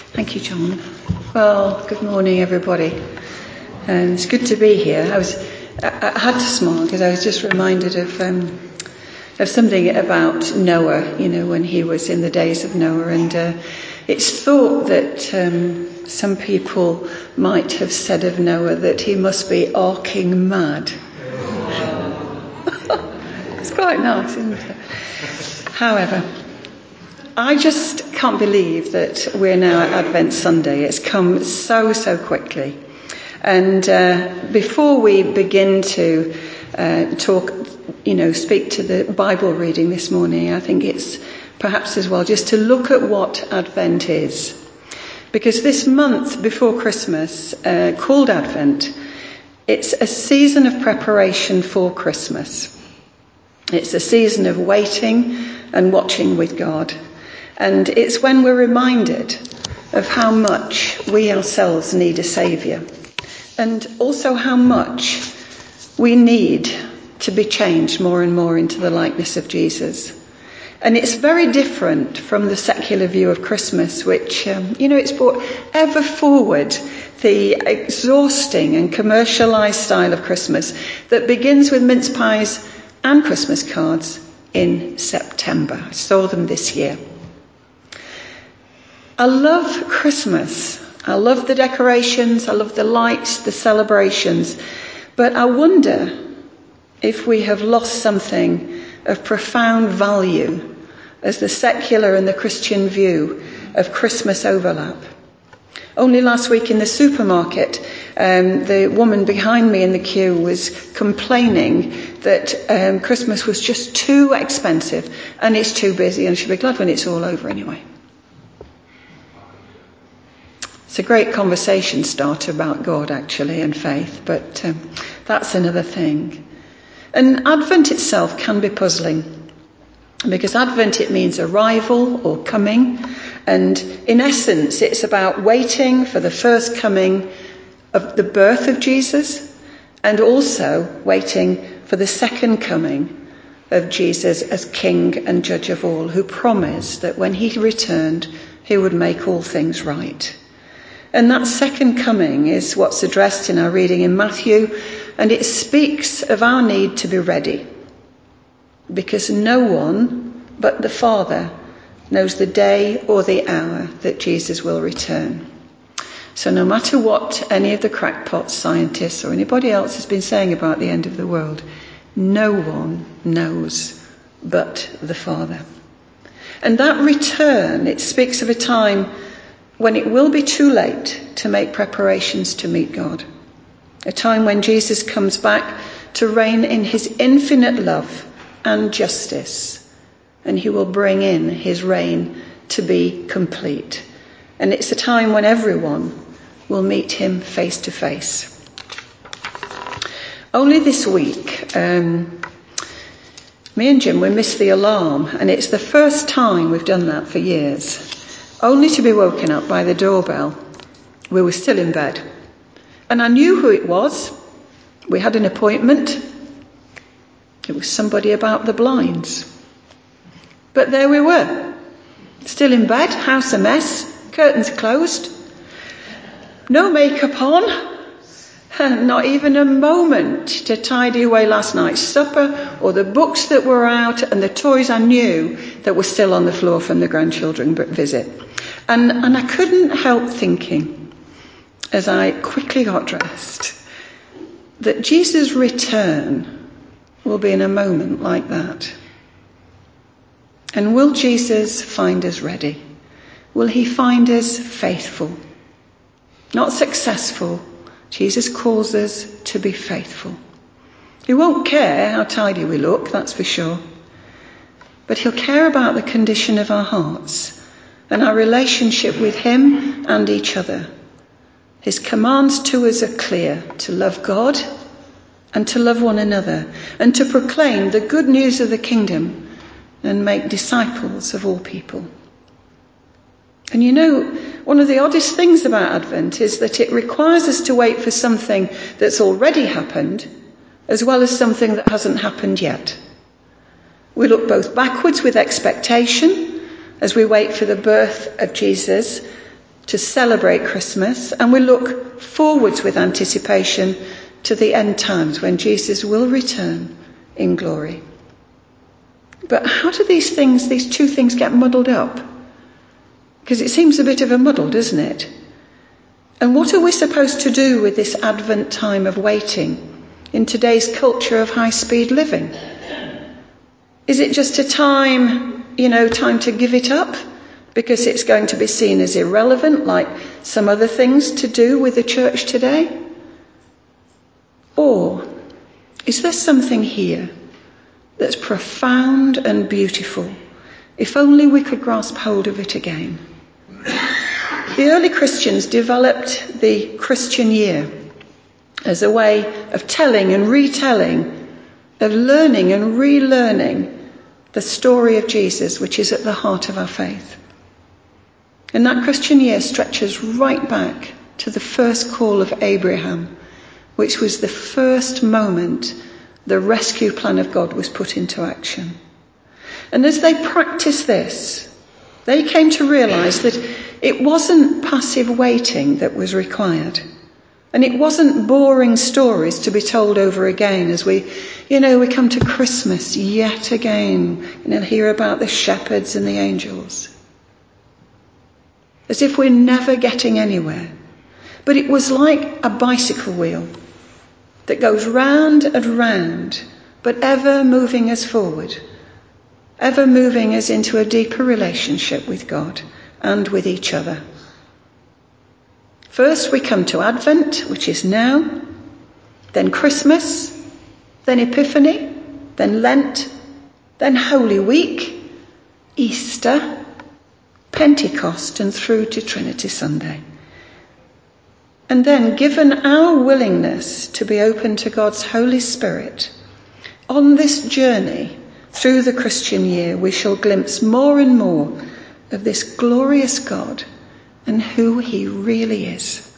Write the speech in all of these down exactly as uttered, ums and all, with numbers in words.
Thank you, John. Well, good morning, everybody. And it's good to be here. I was, I, I had to smile because I was just reminded of um, of something about Noah. You know, when he was in the days of Noah, and uh, it's thought that um, some people might have said of Noah that he must be arcing mad. It's quite nice, isn't it? However, I just can't believe that we're now at Advent Sunday. It's come so, so quickly. And uh, before we begin to uh, talk, you know, speak to the Bible reading this morning, I think it's perhaps as well just to look at what Advent is. Because this month before Christmas, uh, called Advent, it's a season of preparation for Christmas. It's a season of waiting and watching with God. And it's when we're reminded of how much we ourselves need a saviour, and also how much we need to be changed more and more into the likeness of Jesus. And it's very different from the secular view of Christmas, which, um, you know, it's brought ever forward the exhausting and commercialised style of Christmas that begins with mince pies and Christmas cards in September. I saw them this year. I love Christmas. I love the decorations. I love the lights, the celebrations. But I wonder if we have lost something of profound value as the secular and the Christian view of Christmas overlap. Only last week in the supermarket, um, the woman behind me in the queue was complaining that um, Christmas was just too expensive and it's too busy, and she'll be glad when it's all over anyway. It's a great conversation starter about God, actually, and faith, but um, that's another thing. And Advent itself can be puzzling, because Advent, it means arrival or coming, and in essence it's about waiting for the first coming of the birth of Jesus, and also waiting for the second coming of Jesus as King and Judge of all, who promised that when he returned he would make all things right. And that second coming is what's addressed in our reading in Matthew, and it speaks of our need to be ready, because no one but the Father knows the day or the hour that Jesus will return. So no matter what any of the crackpot scientists or anybody else has been saying about the end of the world, no one knows but the Father. And that return, it speaks of a time when it will be too late to make preparations to meet God. A time when Jesus comes back to reign in his infinite love and justice, and he will bring in his reign to be complete. And it's a time when everyone will meet him face to face. Only this week, um, me and Jim, we missed the alarm, and it's the first time we've done that for years, only to be woken up by the doorbell. We were still in bed, and I knew who it was. We had an appointment. It was somebody about the blinds. But there we were, still in bed, house a mess, curtains closed, no makeup on, not even a moment to tidy away last night's supper or the books that were out and the toys I knew that were still on the floor from the grandchildren visit. And, and I couldn't help thinking, as I quickly got dressed, that Jesus' return will be in a moment like that. And will Jesus find us ready? Will he find us faithful? Not successful. Jesus calls us to be faithful. He won't care how tidy we look, that's for sure. But he'll care about the condition of our hearts and our relationship with him and each other. His commands to us are clear: to love God and to love one another, and to proclaim the good news of the kingdom and make disciples of all people. And you know, one of the oddest things about Advent is that it requires us to wait for something that's already happened, as well as something that hasn't happened yet. We look both backwards with expectation as we wait for the birth of Jesus, to celebrate Christmas, and we look forwards with anticipation to the end times when Jesus will return in glory. But how do these things, these two things get muddled up? Because it seems a bit of a muddle, doesn't it? And what are we supposed to do with this Advent time of waiting in today's culture of high-speed living? Is it just a time, you know, time to give it up because it's going to be seen as irrelevant like some other things to do with the church today? Or is there something here that's profound and beautiful, if only we could grasp hold of it again? The early Christians developed the Christian year as a way of telling and retelling, of learning and relearning the story of Jesus, which is at the heart of our faith. And that Christian year stretches right back to the first call of Abraham, which was the first moment the rescue plan of God was put into action. And as they practiced this, they came to realize that it wasn't passive waiting that was required. And it wasn't boring stories to be told over again as we, you know, we come to Christmas yet again and you'll hear about the shepherds and the angels. As if we're never getting anywhere. But it was like a bicycle wheel that goes round and round, but ever moving us forward, ever moving us into a deeper relationship with God and with each other. First we come to Advent, which is now, then Christmas, then Epiphany, then Lent, then Holy Week, Easter, Pentecost, and through to Trinity Sunday. And then, given our willingness to be open to God's Holy Spirit, on this journey through the Christian year, we shall glimpse more and more of this glorious God and who he really is.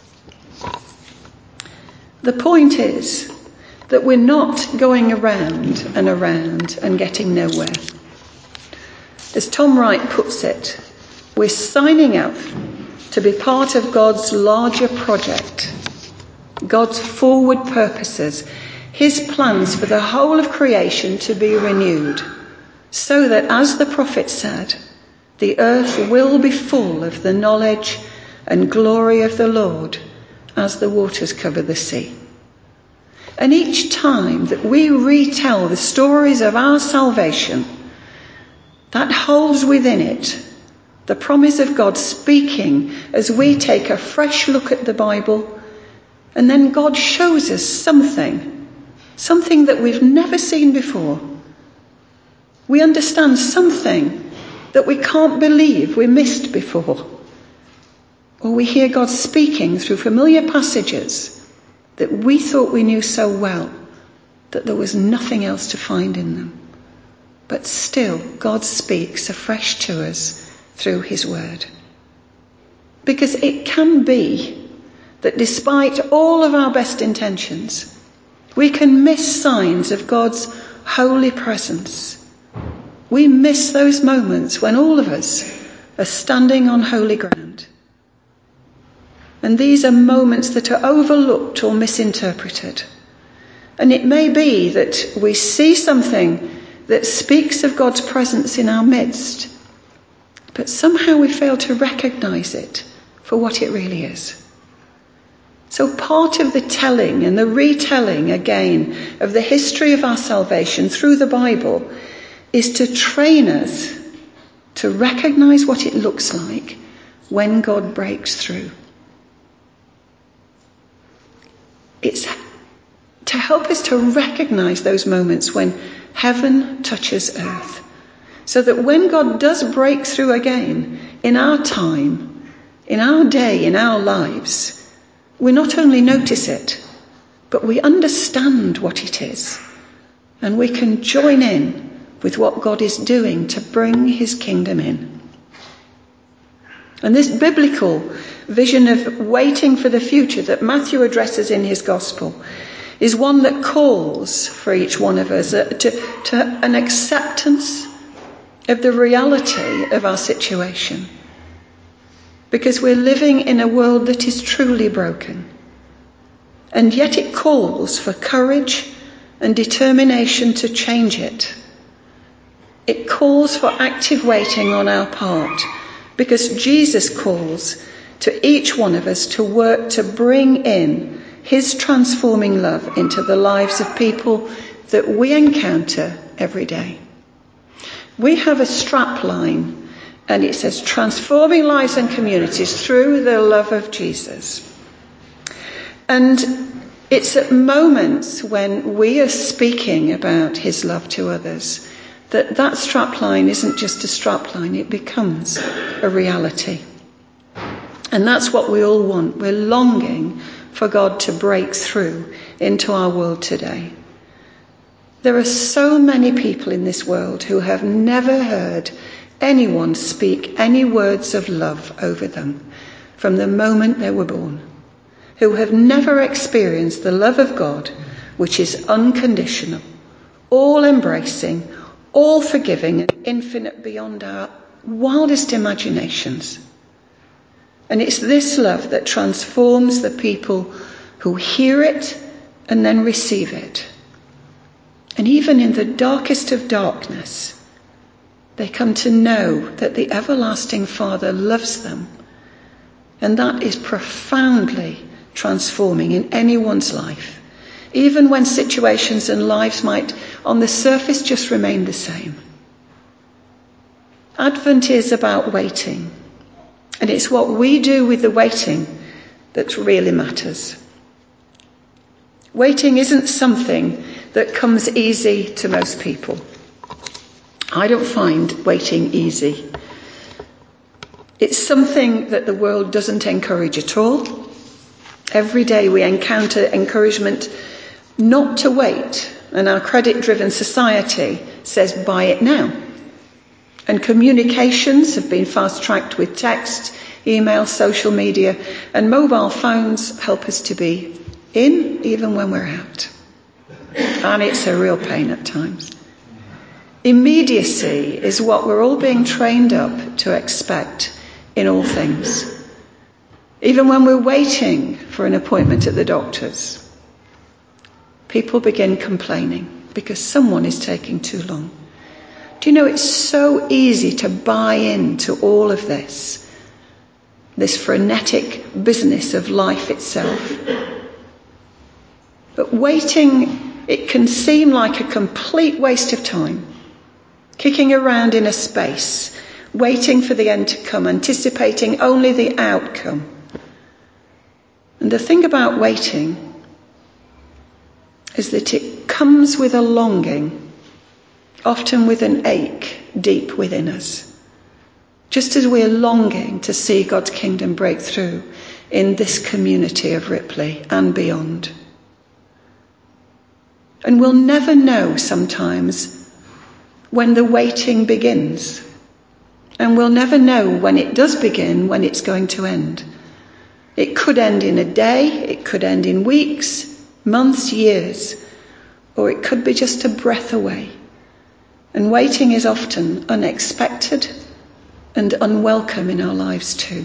The point is that we're not going around and around and getting nowhere. As Tom Wright puts it, we're signing up to be part of God's larger project, God's forward purposes, his plans for the whole of creation to be renewed, so that, as the prophet said, the earth will be full of the knowledge and glory of the Lord as the waters cover the sea. And each time that we retell the stories of our salvation, that holds within it the promise of God speaking as we take a fresh look at the Bible, and then God shows us something, something that we've never seen before. We understand something that we can't believe we missed before. Or we hear God speaking through familiar passages that we thought we knew so well that there was nothing else to find in them. But still, God speaks afresh to us through his word. Because it can be that despite all of our best intentions, we can miss signs of God's holy presence. We miss those moments when all of us are standing on holy ground. And these are moments that are overlooked or misinterpreted. And it may be that we see something that speaks of God's presence in our midst, but somehow we fail to recognize it for what it really is. So part of the telling and the retelling again of the history of our salvation through the Bible is to train us to recognize what it looks like when God breaks through. It's to help us to recognize those moments when heaven touches earth, so that when God does break through again in our time, in our day, in our lives, we not only notice it, but we understand what it is, and we can join in with what God is doing to bring his kingdom in. And this biblical vision of waiting for the future that Matthew addresses in his gospel is one that calls for each one of us to, to an acceptance of the reality of our situation. because we're living in a world that is truly broken. And yet it calls for courage and determination to change it. It calls for active waiting on our part, because Jesus calls to each one of us to work to bring in his transforming love into the lives of people that we encounter every day. We have a strap line, and it says, transforming lives and communities through the love of Jesus. And it's at moments when we are speaking about his love to others that that strap line isn't just a strap line, it becomes a reality. And that's what we all want. We're longing for God to break through into our world today. There are so many people in this world who have never heard anyone speak any words of love over them from the moment they were born, who have never experienced the love of God, which is unconditional, all-embracing, all-forgiving, and infinite beyond our wildest imaginations. And it's this love that transforms the people who hear it and then receive it. And even in the darkest of darkness, they come to know that the everlasting Father loves them. And that is profoundly transforming in anyone's life, even when situations and lives might on the surface just remain the same. Advent is about waiting, and it's what we do with the waiting that really matters. Waiting isn't something that comes easy to most people. I don't find waiting easy. It's something that the world doesn't encourage at all. Every day we encounter encouragement not to wait, and our credit-driven society says buy it now. And communications have been fast-tracked with text, email, social media, and mobile phones help us to be in even when we're out. And it's a real pain at times. Immediacy is what we're all being trained up to expect in all things. Even when we're waiting for an appointment at the doctor's, people begin complaining because someone is taking too long. Do you know it's so easy to buy into all of this, this frenetic business of life itself? But waiting, it can seem like a complete waste of time. Kicking around in a space, waiting for the end to come, anticipating only the outcome. And the thing about waiting is that it comes with a longing, often with an ache deep within us. Just as we're longing to see God's kingdom break through in this community of Ripley and beyond. And we'll never know sometimes when the waiting begins. And we'll never know when it does begin, when it's going to end. It could end in a day, it could end in weeks, months, years, or it could be just a breath away. And waiting is often unexpected and unwelcome in our lives too.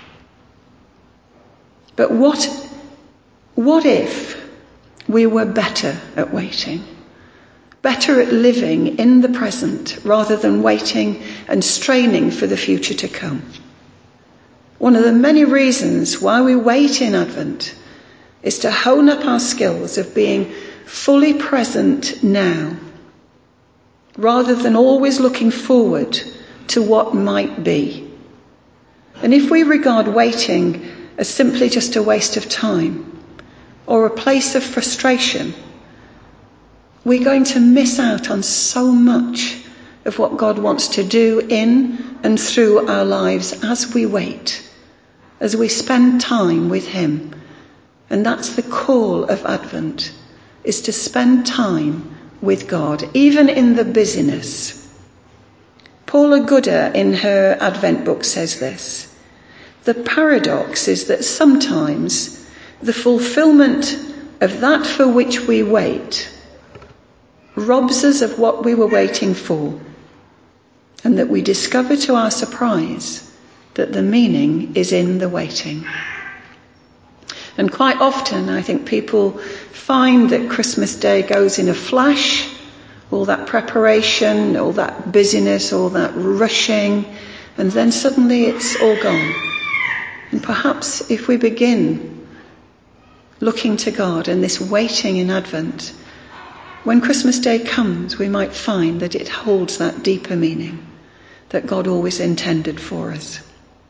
But what, what if we were better at waiting? Better at living in the present rather than waiting and straining for the future to come. One of the many reasons why we wait in Advent is to hone up our skills of being fully present now, rather than always looking forward to what might be. And if we regard waiting as simply just a waste of time or a place of frustration, we're going to miss out on so much of what God wants to do in and through our lives as we wait, as we spend time with him. And that's the call of Advent, is to spend time with God, even in the busyness. Paula Gooder in her Advent book says this: the paradox is that sometimes the fulfillment of that for which we wait robs us of what we were waiting for, and that we discover to our surprise that the meaning is in the waiting. And quite often I think people find that Christmas Day goes in a flash, all that preparation, all that busyness, all that rushing, and then suddenly it's all gone. And perhaps if we begin looking to God and this waiting in Advent, when Christmas Day comes, we might find that it holds that deeper meaning that God always intended for us.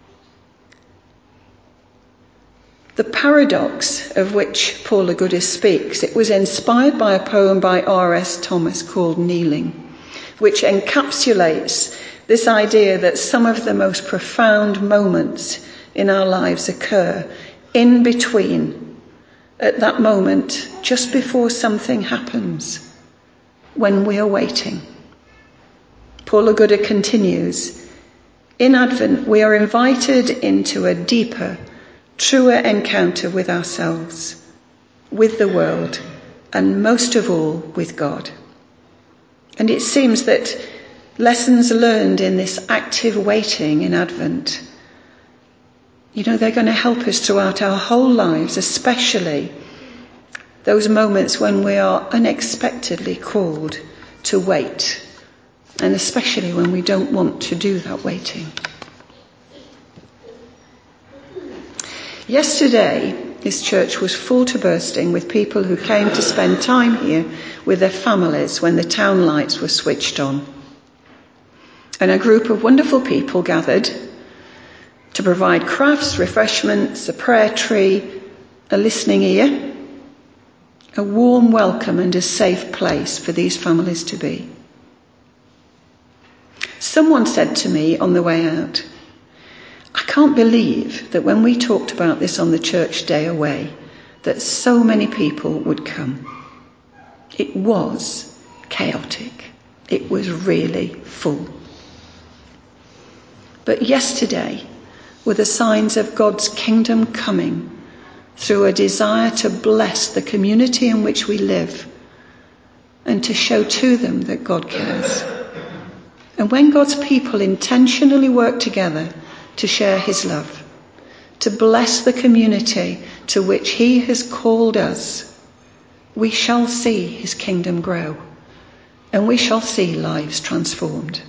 The paradox of which Paula Goodis speaks, it was inspired by a poem by R S Thomas called Kneeling, which encapsulates this idea that some of the most profound moments in our lives occur in between, at that moment, just before something happens, when we are waiting. Paula Goodis continues, in Advent we are invited into a deeper, truer encounter with ourselves, with the world, and most of all with God. And it seems that lessons learned in this active waiting in Advent, you know, they're going to help us throughout our whole lives, especially those moments when we are unexpectedly called to wait, and especially when we don't want to do that waiting. Yesterday, this church was full to bursting with people who came to spend time here with their families when the town lights were switched on. And a group of wonderful people gathered to provide crafts, refreshments, a prayer tree, a listening ear, a warm welcome and a safe place for these families to be. Someone said to me on the way out, I can't believe that when we talked about this on the church day away, that so many people would come. It was chaotic. It was really full. But yesterday were the signs of God's kingdom coming through a desire to bless the community in which we live and to show to them that God cares. And when God's people intentionally work together to share his love, to bless the community to which he has called us, we shall see his kingdom grow and we shall see lives transformed.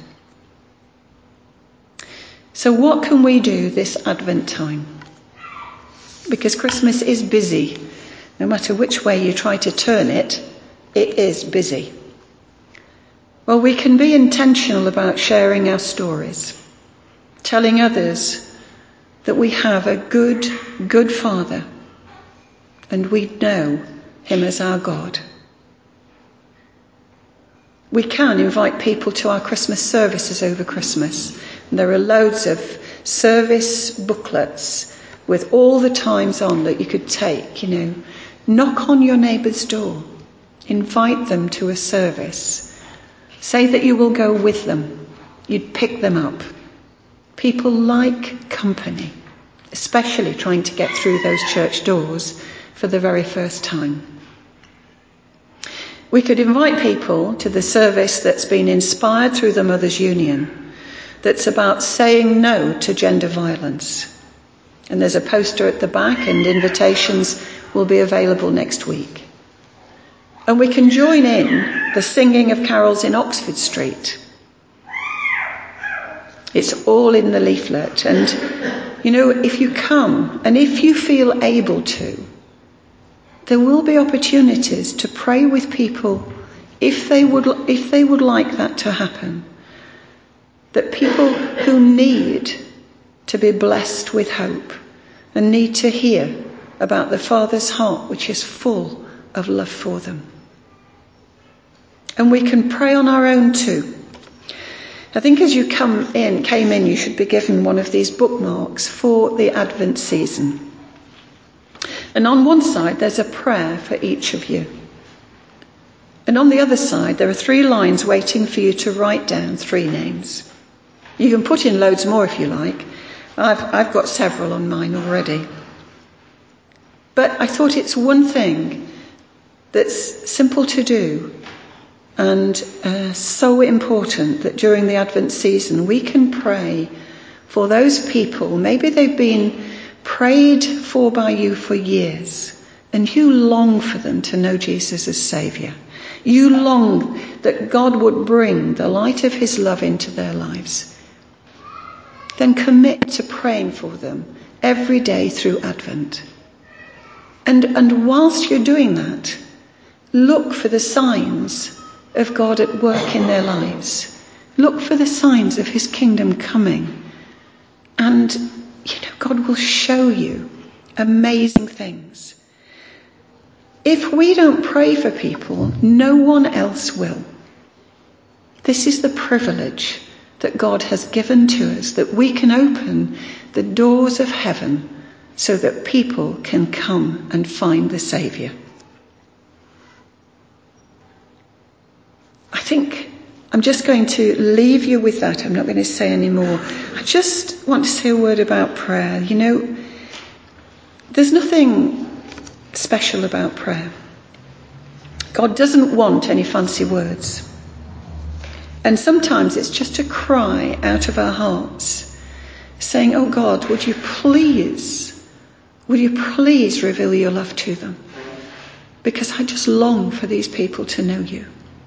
So what can we do this Advent time? Because Christmas is busy. No matter which way you try to turn it, it is busy. Well, we can be intentional about sharing our stories, telling others that we have a good, good Father, and we know him as our God. We can invite people to our Christmas services over Christmas. And there are loads of service booklets with all the times on that you could take, you know. Knock on your neighbour's door. Invite them to a service. Say that you will go with them. You'd pick them up. People like company, especially trying to get through those church doors for the very first time. We could invite people to the service that's been inspired through the Mothers' Union, that's about saying no to gender violence. And there's a poster at the back and invitations will be available next week. And we can join in the singing of carols in Oxford Street. It's all in the leaflet. And, you know, if you come and if you feel able to, there will be opportunities to pray with people if they would, if they would like that to happen. That people who need to be blessed with hope and need to hear about the Father's heart, which is full of love for them. And we can pray on our own too. I think as you come in, came in, you should be given one of these bookmarks for the Advent season. And on one side, there's a prayer for each of you. And on the other side, there are three lines waiting for you to write down three names. You can put in loads more if you like. I've, I've got several on mine already. But I thought it's one thing that's simple to do and uh, so important that during the Advent season we can pray for those people. Maybe they've been prayed for by you for years, and you long for them to know Jesus as Saviour. You long that God would bring the light of his love into their lives. Then commit to praying for them every day through Advent. And, and whilst you're doing that, look for the signs of God at work in their lives. Look for the signs of his kingdom coming. And, you know, God will show you amazing things. If we don't pray for people, no one else will. This is the privilege that God has given to us, that we can open the doors of heaven so that people can come and find the Saviour. I think I'm just going to leave you with that. I'm not going to say any more. I just want to say a word about prayer. You know, there's nothing special about prayer. God doesn't want any fancy words. And sometimes it's just a cry out of our hearts, saying, oh God, would you please, would you please reveal your love to them? Because I just long for these people to know you.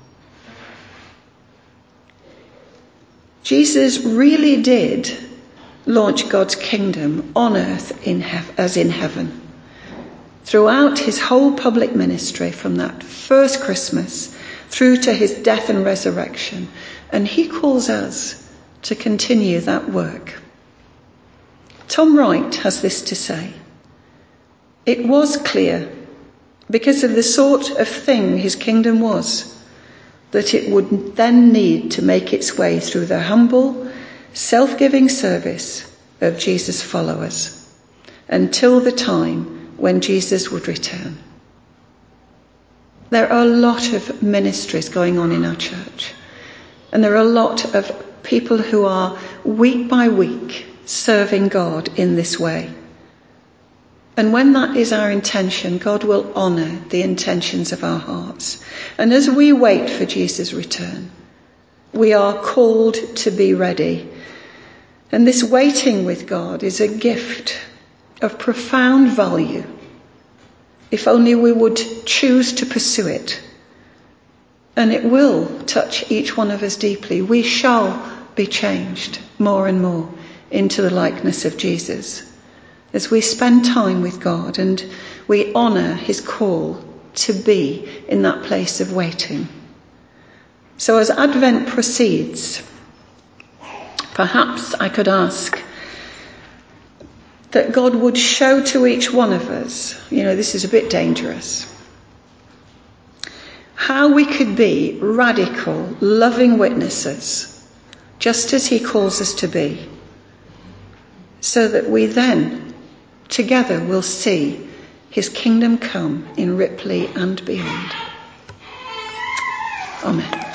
Jesus really did launch God's kingdom on earth in hev- as in heaven. Throughout his whole public ministry, from that first Christmas through to his death and resurrection. And he calls us to continue that work. Tom Wright has this to say. It was clear, because of the sort of thing his kingdom was, that it would then need to make its way through the humble, self-giving service of Jesus' followers until the time when Jesus would return. There are a lot of ministries going on in our church, and there are a lot of people who are week by week serving God in this way. And when that is our intention, God will honour the intentions of our hearts. And as we wait for Jesus' return, we are called to be ready. And this waiting with God is a gift of profound value, if only we would choose to pursue it. And it will touch each one of us deeply. We shall be changed more and more into the likeness of Jesus as we spend time with God and we honour his call to be in that place of waiting. So as Advent proceeds, perhaps I could ask that God would show to each one of us, you know, this is a bit dangerous, how we could be radical, loving witnesses, just as he calls us to be, so that we then, together, will see his kingdom come in Ripley and beyond. Amen.